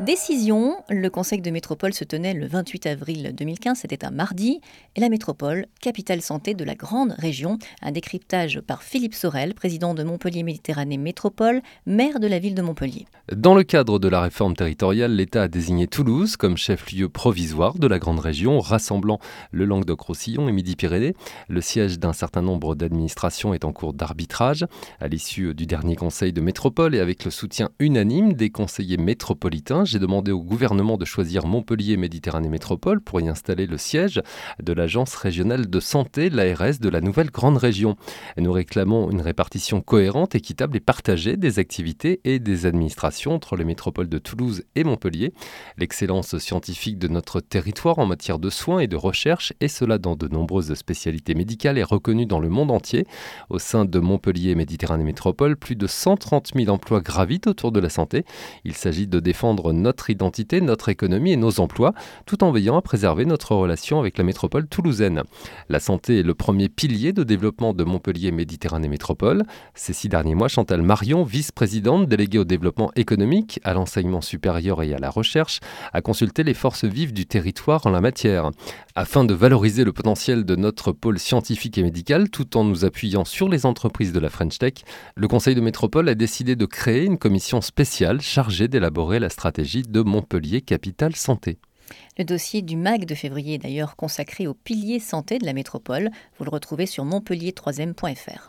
Décision, le Conseil de métropole se tenait le 28 avril 2015, c'était un mardi, et la métropole, capitale santé de la grande région. Un décryptage par Philippe Sorel, président de Montpellier Méditerranée Métropole, maire de la ville de Montpellier. Dans le cadre de la réforme territoriale, l'État a désigné Toulouse comme chef-lieu provisoire de la grande région, rassemblant le Languedoc-Roussillon et Midi-Pyrénées. Le siège d'un certain nombre d'administrations est en cours d'arbitrage. À l'issue du dernier Conseil de métropole et avec le soutien unanime des conseillers métropolitains, j'ai demandé au gouvernement de choisir Montpellier Méditerranée Métropole pour y installer le siège de l'Agence régionale de santé, l'ARS de la nouvelle grande région. Nous réclamons une répartition cohérente, équitable et partagée des activités et des administrations entre les métropoles de Toulouse et Montpellier. L'excellence scientifique de notre territoire en matière de soins et de recherche, et cela dans de nombreuses spécialités médicales, est reconnue dans le monde entier. Au sein de Montpellier Méditerranée Métropole, plus de 130 000 emplois gravitent autour de la santé. Il s'agit de défendre notre identité, notre économie et nos emplois, tout en veillant à préserver notre relation avec la métropole toulousaine. La santé est le premier pilier de développement de Montpellier Méditerranée Métropole. Ces 6 derniers mois, Chantal Marion, vice-présidente déléguée au développement économique, à l'enseignement supérieur et à la recherche, a consulté les forces vives du territoire en la matière. Afin de valoriser le potentiel de notre pôle scientifique et médical, tout en nous appuyant sur les entreprises de la French Tech, le Conseil de métropole a décidé de créer une commission spéciale chargée d'élaborer la stratégie de Montpellier Capitale Santé. Le dossier du MAG de février est d'ailleurs consacré au pilier santé de la métropole. Vous le retrouvez sur montpellier3m.fr.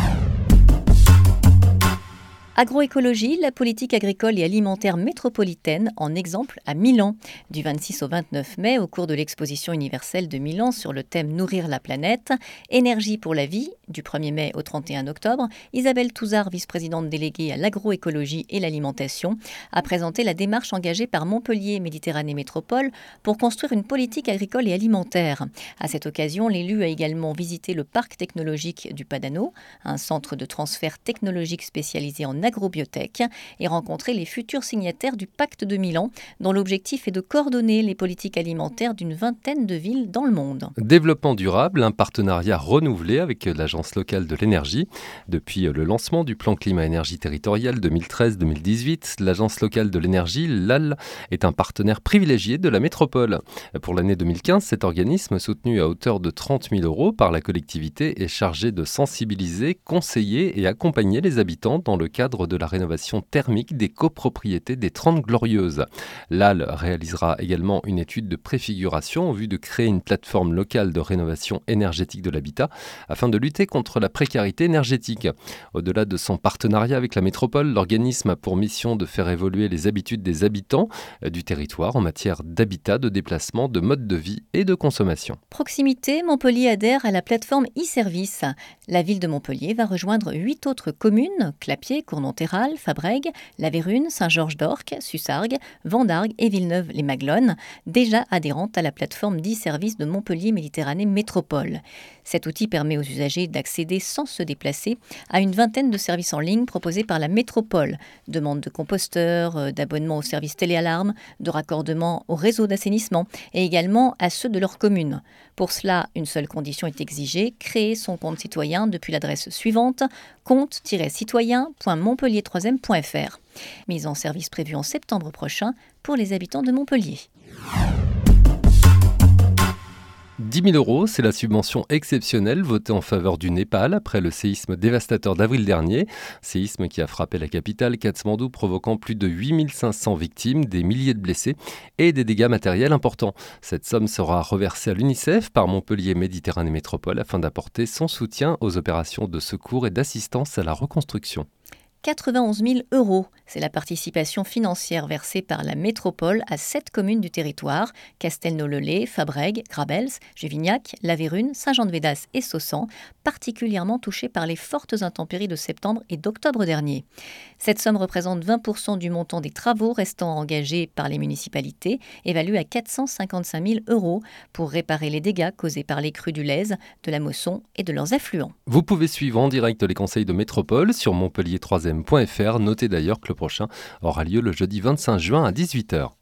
Agroécologie, la politique agricole et alimentaire métropolitaine en exemple à Milan. Du 26 au 29 mai, au cours de l'exposition universelle de Milan sur le thème Nourrir la planète, énergie pour la vie, du 1er mai au 31 octobre, Isabelle Touzard, vice-présidente déléguée à l'agroécologie et l'alimentation, a présenté la démarche engagée par Montpellier Méditerranée Métropole pour construire une politique agricole et alimentaire. À cette occasion, l'élu a également visité le parc technologique du Padano, un centre de transfert technologique spécialisé en agrobiotech, et rencontrer les futurs signataires du pacte de Milan, dont l'objectif est de coordonner les politiques alimentaires d'une vingtaine de villes dans le monde. Développement durable, un partenariat renouvelé avec l'Agence locale de l'énergie. Depuis le lancement du plan climat-énergie territorial 2013-2018, l'Agence locale de l'énergie, l'AL, est un partenaire privilégié de la métropole. Pour l'année 2015, cet organisme, soutenu à hauteur de 30 000 € par la collectivité, est chargé de sensibiliser, conseiller et accompagner les habitants dans le cadre de la rénovation thermique des copropriétés des 30 Glorieuses. L'AL réalisera également une étude de préfiguration en vue de créer une plateforme locale de rénovation énergétique de l'habitat afin de lutter contre la précarité énergétique. Au-delà de son partenariat avec la métropole, l'organisme a pour mission de faire évoluer les habitudes des habitants du territoire en matière d'habitat, de déplacement, de mode de vie et de consommation. Proximité, Montpellier adhère à la plateforme e-service. La ville de Montpellier va rejoindre 8 autres communes, Clapiers, Cournonterral, Fabrègues, La Vérune, Saint-Georges-d'Orques, Sussargues, Vendargues et Villeneuve-les-Maglones, déjà adhérentes à la plateforme d'e-service de Montpellier Méditerranée Métropole. Cet outil permet aux usagers d'accéder sans se déplacer à une vingtaine de services en ligne proposés par la métropole. Demande de composteurs, d'abonnement aux services téléalarmes, de raccordement au réseau d'assainissement et également à ceux de leur commune. Pour cela, une seule condition est exigée, créer son compte citoyen depuis l'adresse suivante, compte-citoyen.montpellier3m.fr. Mise en service prévue en septembre prochain pour les habitants de Montpellier. 10 000 €, c'est la subvention exceptionnelle votée en faveur du Népal après le séisme dévastateur d'avril dernier. Séisme qui a frappé la capitale, Katmandou, provoquant plus de 8 500 victimes, des milliers de blessés et des dégâts matériels importants. Cette somme sera reversée à l'UNICEF par Montpellier Méditerranée Métropole afin d'apporter son soutien aux opérations de secours et d'assistance à la reconstruction. 91 000 €. C'est la participation financière versée par la métropole à 7 communes du territoire, Castelnau-le-Lez, Fabrègues, Grabels, Juvignac, La Vérune, Saint-Jean-de-Védas et Saussan, particulièrement touchés par les fortes intempéries de septembre et d'octobre dernier. Cette somme représente 20% du montant des travaux restant engagés par les municipalités, évalués à 455 000 € pour réparer les dégâts causés par les crues du Lez, de la Mosson et de leurs affluents. Vous pouvez suivre en direct les conseils de métropole sur Montpellier3m.fr. Notez d'ailleurs que le prochain aura lieu le jeudi 25 juin à 18 h.